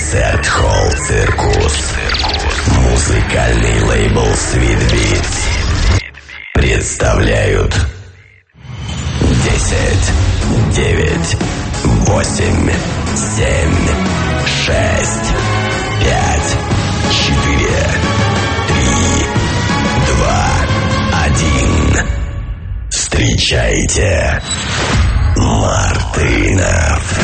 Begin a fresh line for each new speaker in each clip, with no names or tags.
Концерт-холл «Циркус». Музыкальный лейбл Sweet Beats представляют 10, 9, 8, 7, 6, 5, 4, 3, 2, 1. Встречайте Мартынов.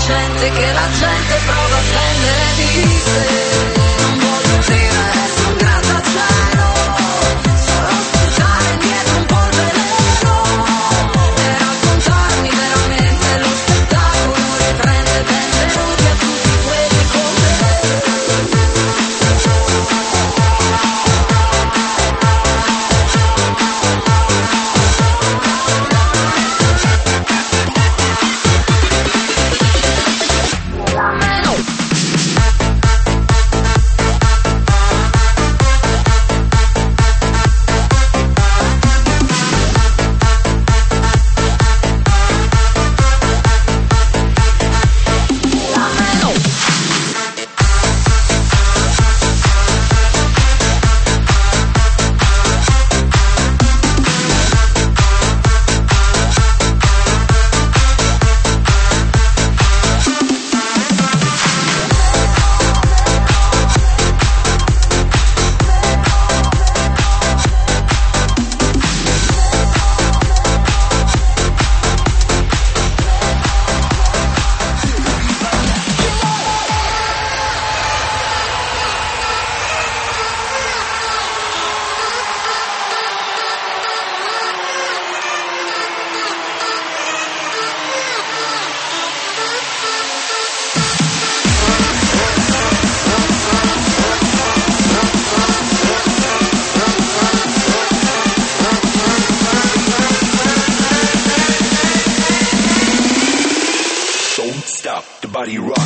incandescente che la gente prova a prendere di sé. Non voglio prima essere un grattacielo, solo sputare dietro un po' il veleno e raccontarmi veramente lo spettacolo riprende benvenuti a tutti quelli con me.
Body rock.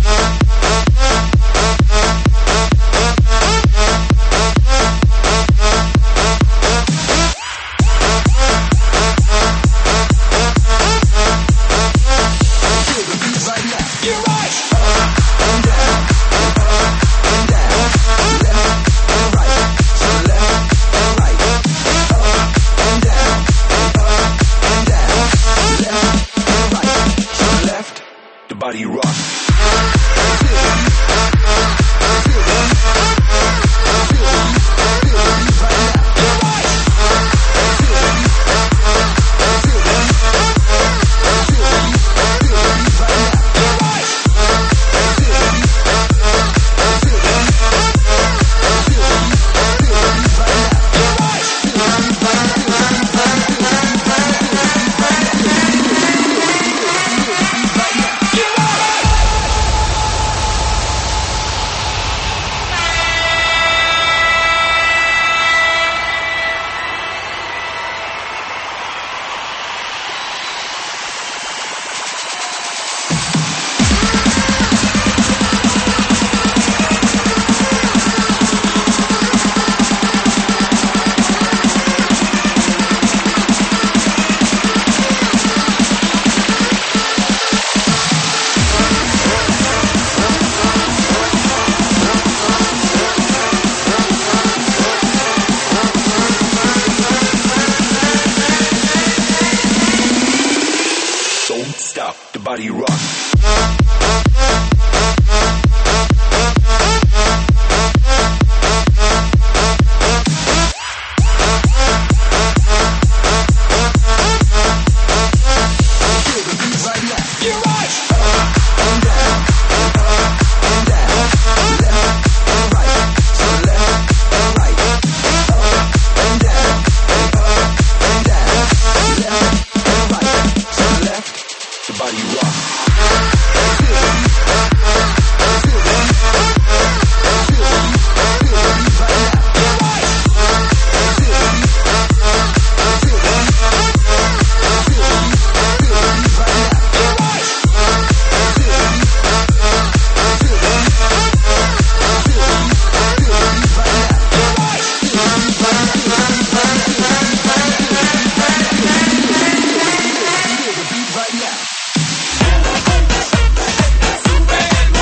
Body rock. Body rock. Body rock.
Super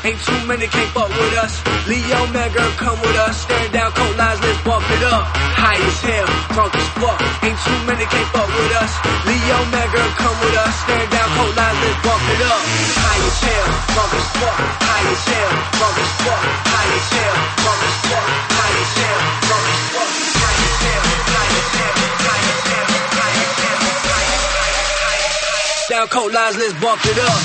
Ain't too many can't fuck with us. Leo Mega, come with us. Staring down cold lines, let's bump it up. High as hell, drunk as fuck. Ain't too many can't fuck with us. Leo Mega, come with us. Staring down cold lines, let's bump it up. High as hell, drunk as fuck. High as hell, drunk as fuck. High as hell, drunk as fuck. High as hell, drunk as fuck. High as hell, high as hell, high as hell, high as hell, high as hell. Down cold lines, let's bump it up.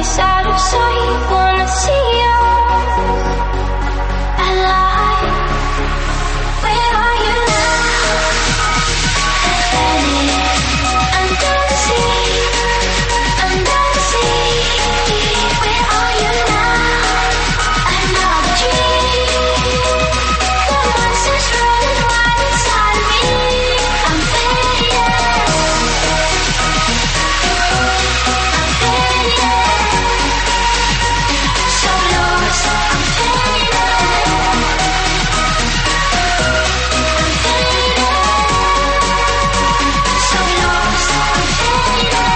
is out of sight. Wanna see you alive. Where are you now? Under the sea, under the sea. Where are you now? Another dream. The monsters running wild inside of me. I'm fading. I'm fading. So lost. I'm fading. I'm fading. So lost. I'm fading.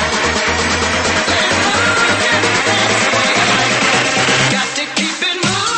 Got to keep it moving.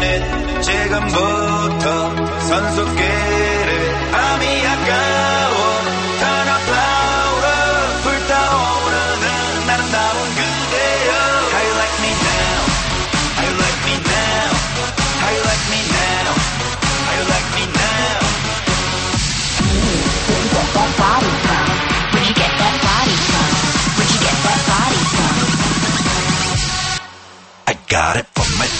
minute 지금부터 선수끼리 밤이 아까워 Turn up louder 불타오르는 아름다운 그대여 How you like me now How you like me now How you like me now How you like me now
Where'd you get that body from? Where'd you get that body from?
I got it from my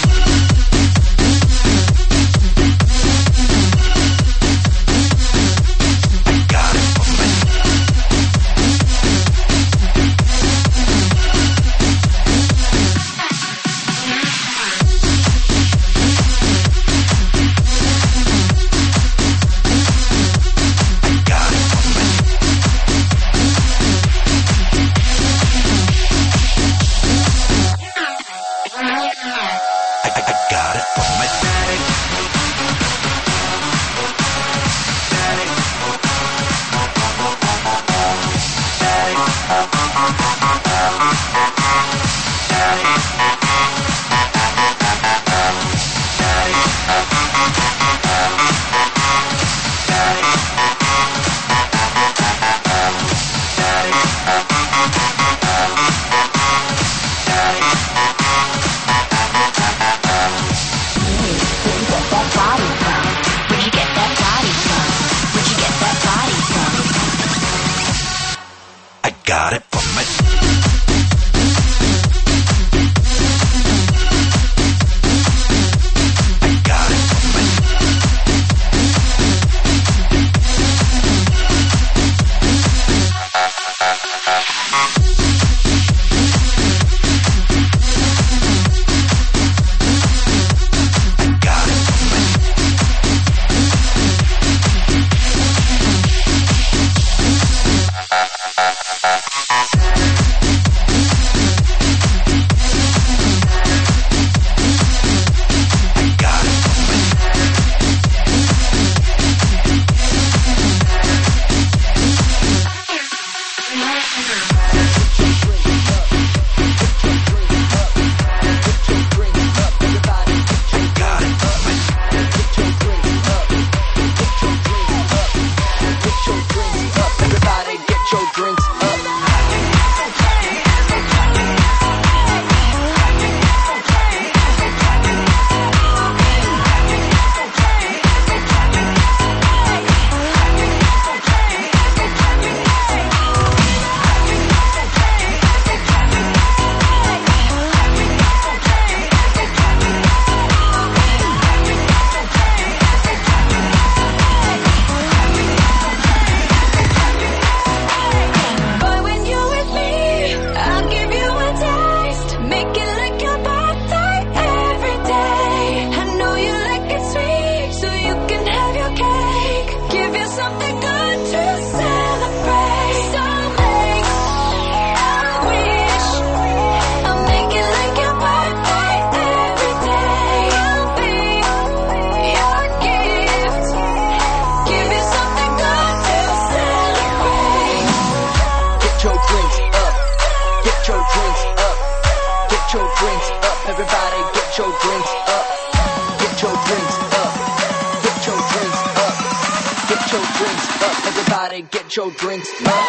Get your drinks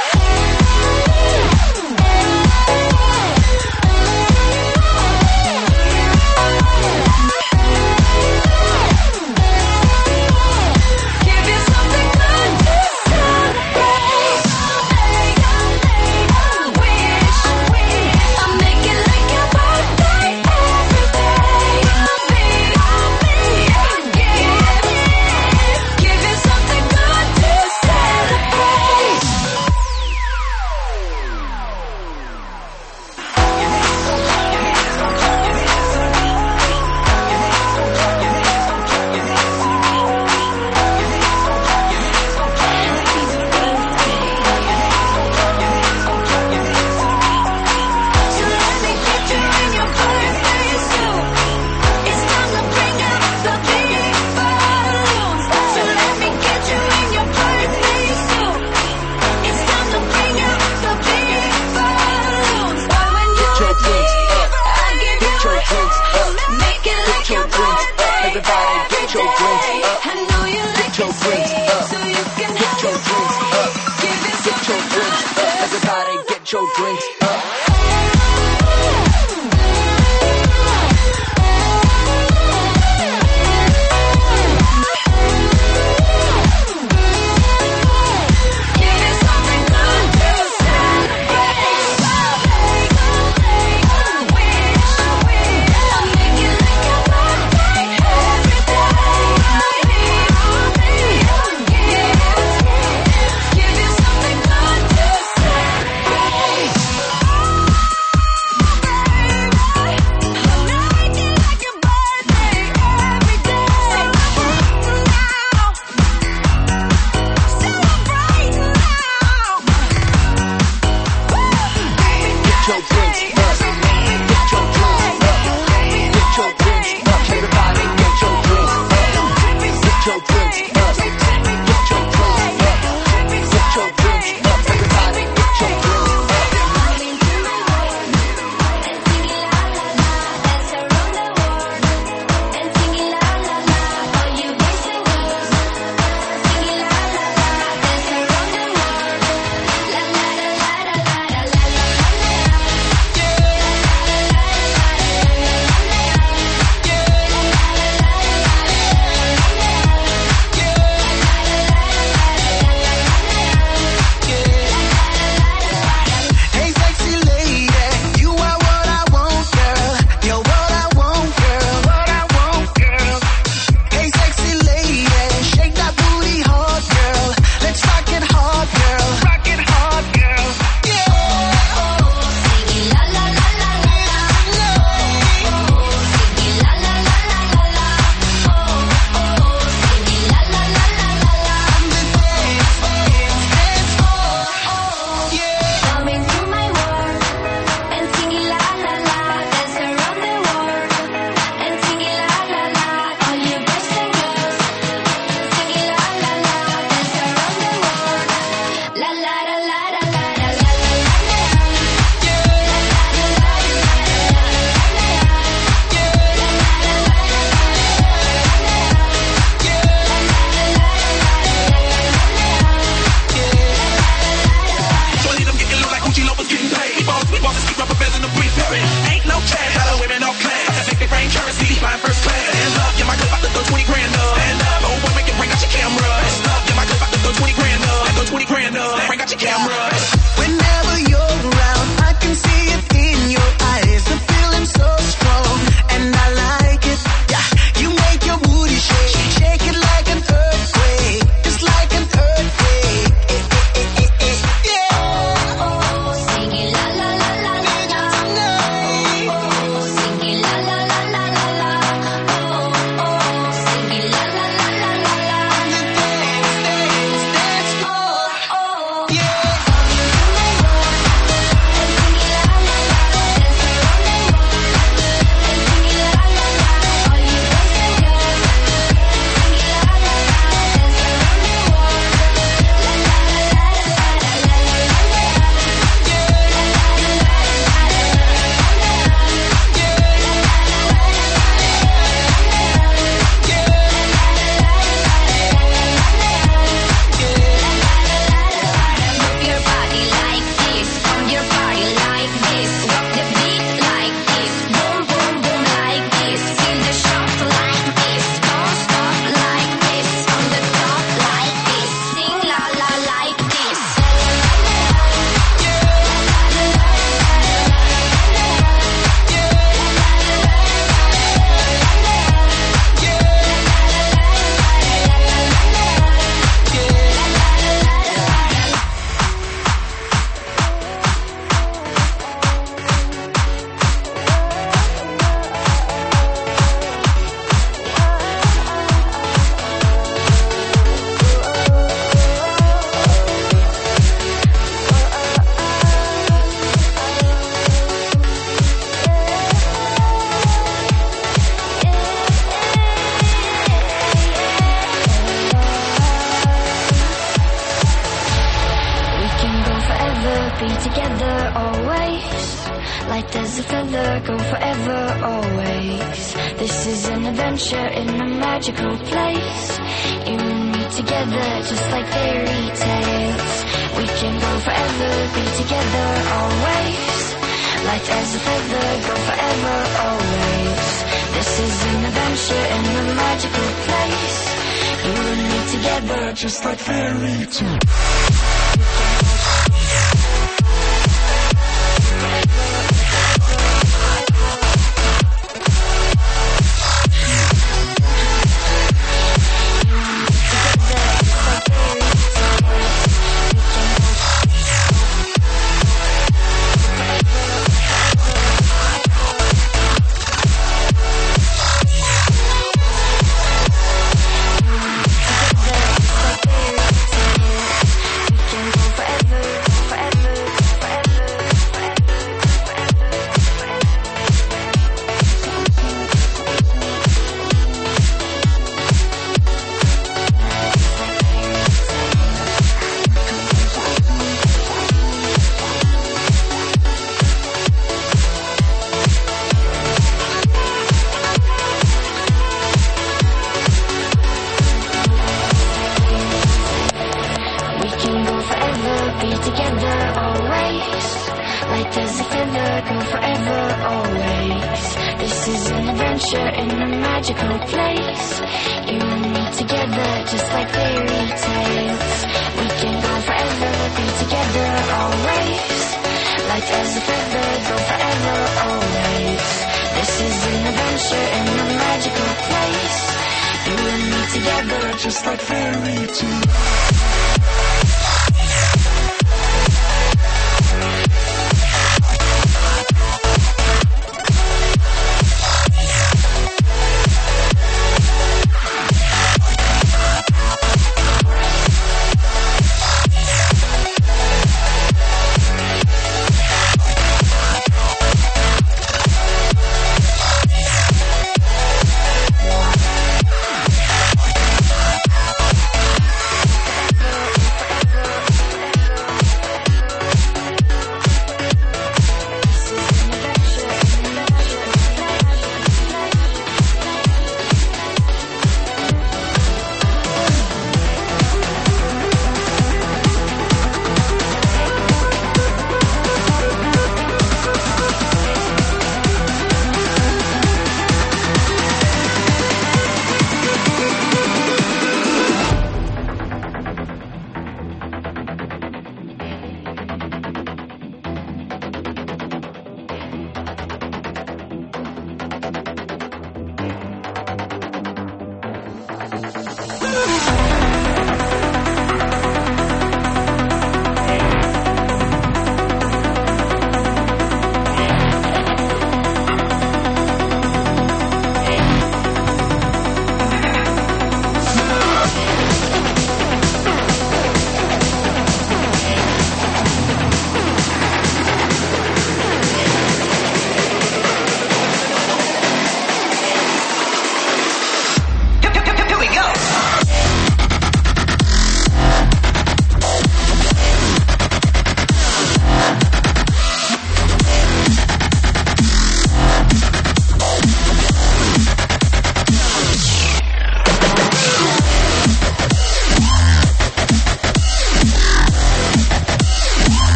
up.
be together always. Light as a feather, go forever always. This is an adventure in a magical place. You and me together, just like fairy tales. We can go forever, be together always. Light as a feather, go forever always. This is an adventure in a magical place. You and me together, just like fairy tales.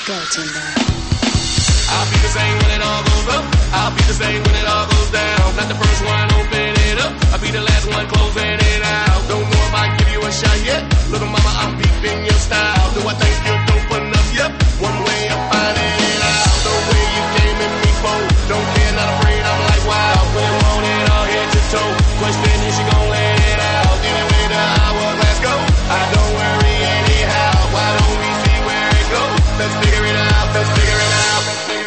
go, Timber.
I'll be the same when it all goes up. I'll be the same when it all goes down. Not the first one, open it up. I'll be the last one closing it out. Don't know if I give you a shot yet. Little mama, I'm peeping your style. Do I think you're dope enough? Yep. One way of finding it out. The way you came in me for. Don't care, not afraid. I'm like, wow. When you want it, I'll hit your toe. Question is she gon' let it out? Anyway, the hourglass go. I don't worry anyhow. Why don't we see where it goes? Let's figure it out. Let's figure it out. Let's figure it out.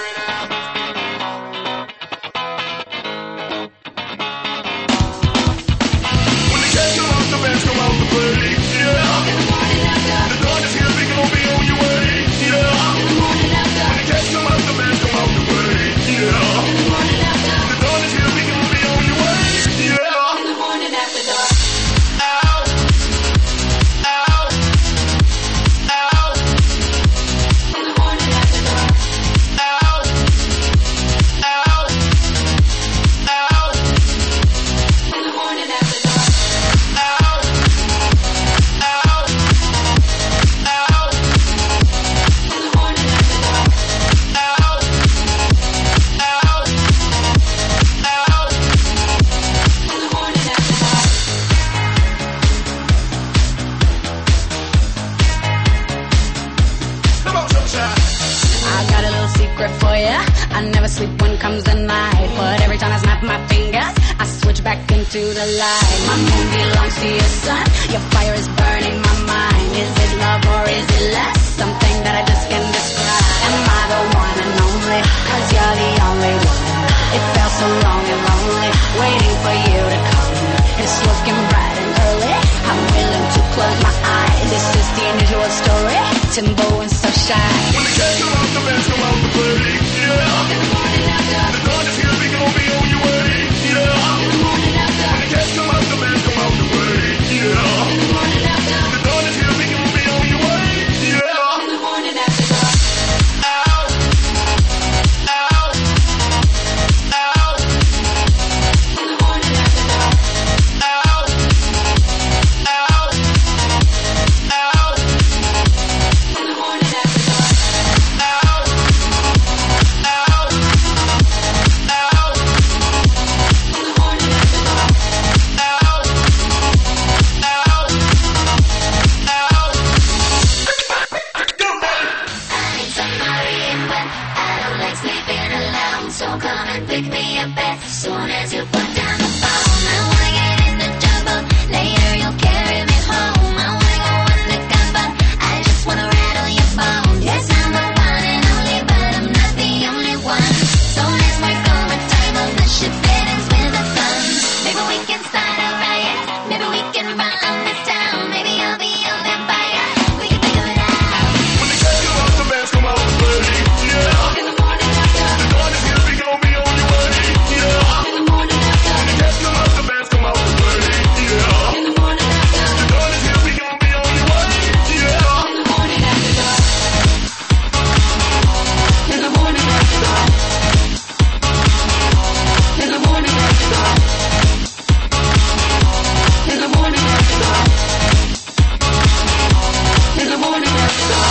To the light, my moon belongs to your sun. Your fire is burning my mind. Is it love or is it less? Something that I just can't describe. Am I the one and only? Cause you're the only one. It felt so long and lonely, waiting for you to come. It's looking bright and early. I'm willing to close my eyes. This is the unusual story. Timbo and Sunshine.
When the cats come out, the bands come out to play. Yeah. In the morning after. The dawn is here, we gon' be on your way. Yeah. In the morning after. When the cats come out, the bands come out to play. Yeah. In the morning after. The dawn is here, we gon' be on your way. Yeah. In the morning after. Out. Out. Out. In the morning after. Out. Out. Out. In the morning after.
So come and pick me up as soon as you put down the phone. I wanna get in the jumbo, later you'll carry me home. I wanna go undercover, I just wanna rattle your bones. Yes, I'm the one and only, but I'm not the only one. So let's work overtime on the ship that ends with the sun. Maybe we can start a riot, maybe we can run this town. Maybe I'll be your vampire, we can figure it out.
When the cats come out, the bands come out to play. Yeah. In the morning after. The dawn is here, we gon' be on your way. Yeah. In the morning after. When the cats come out, the bands come out to play. Yeah. In the morning after. The dawn is here, we gon' be on your way. Yeah. In the morning after. In the morning after. In the morning after. In the morning after. In the morning after.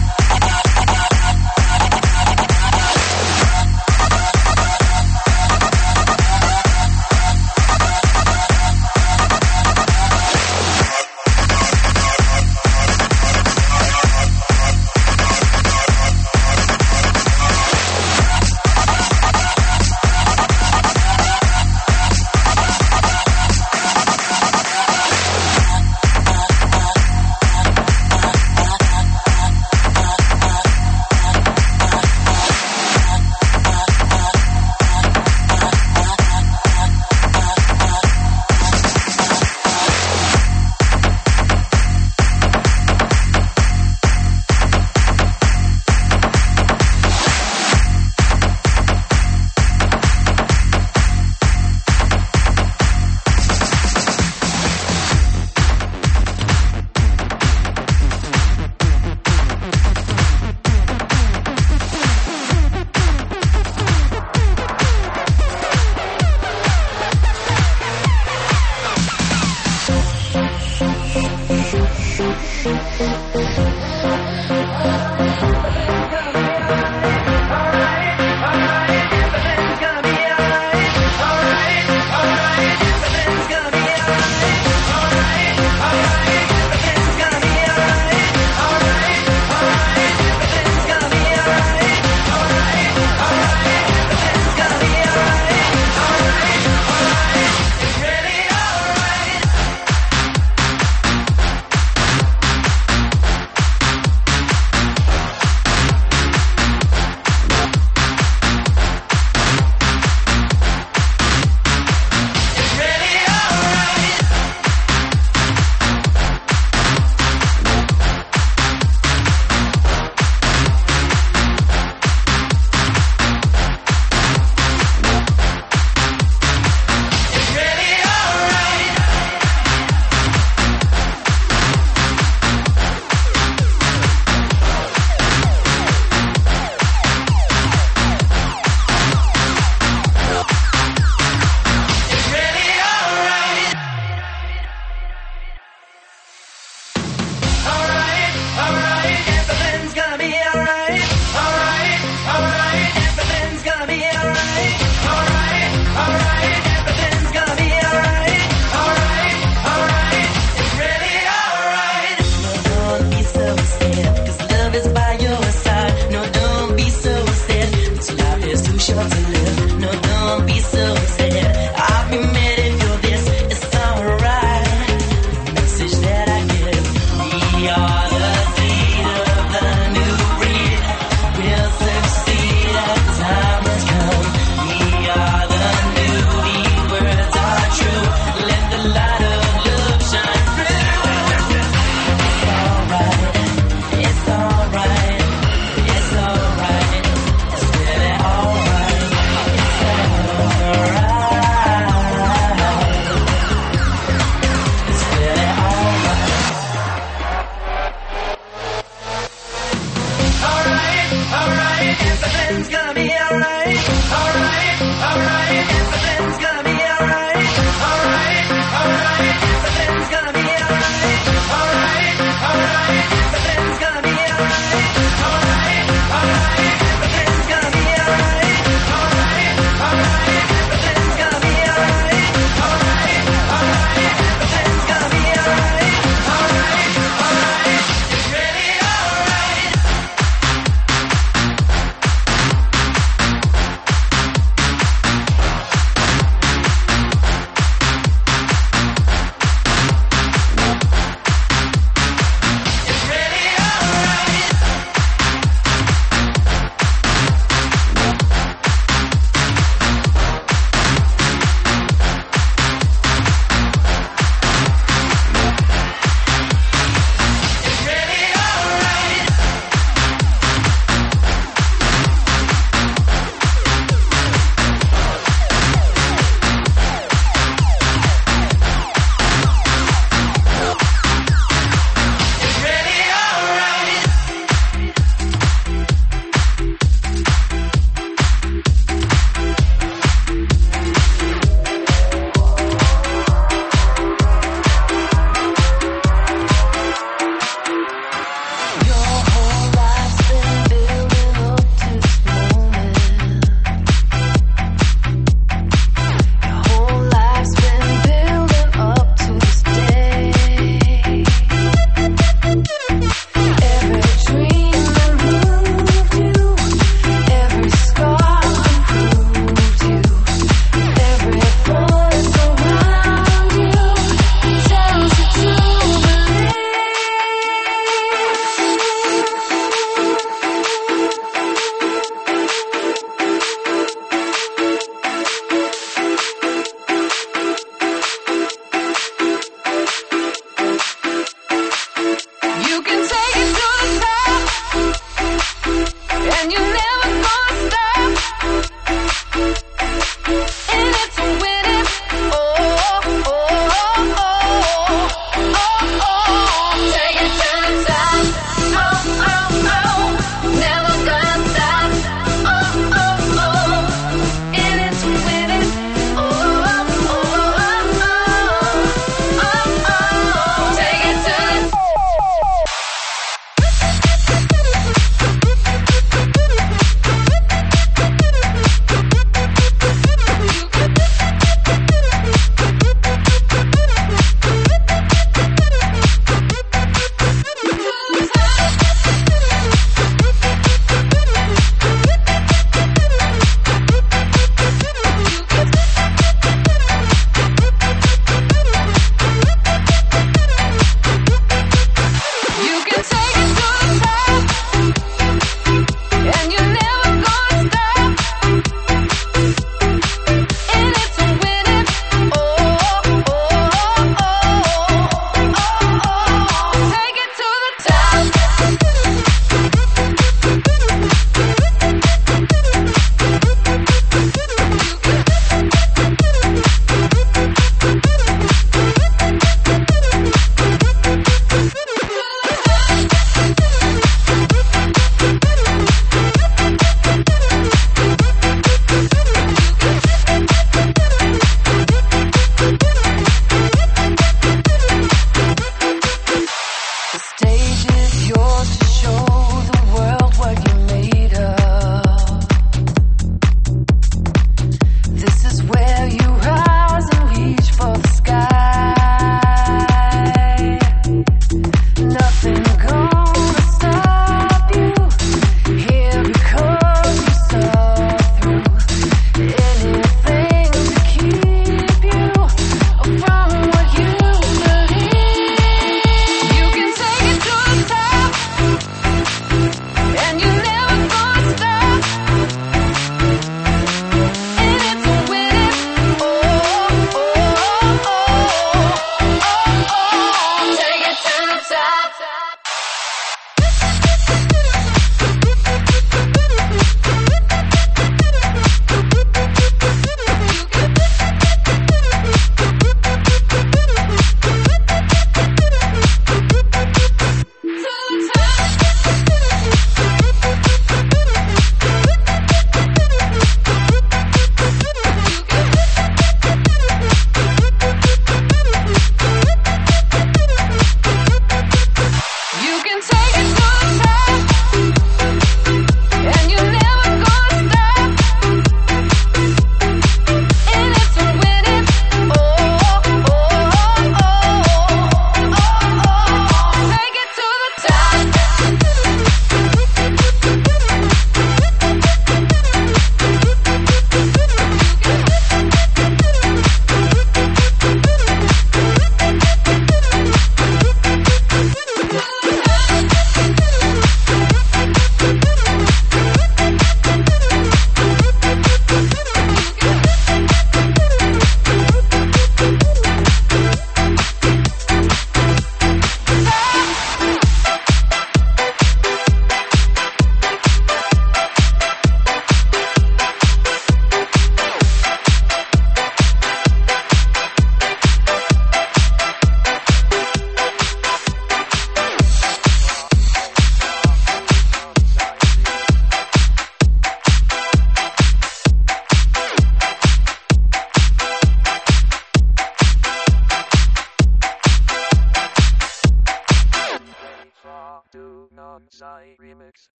Sai remix.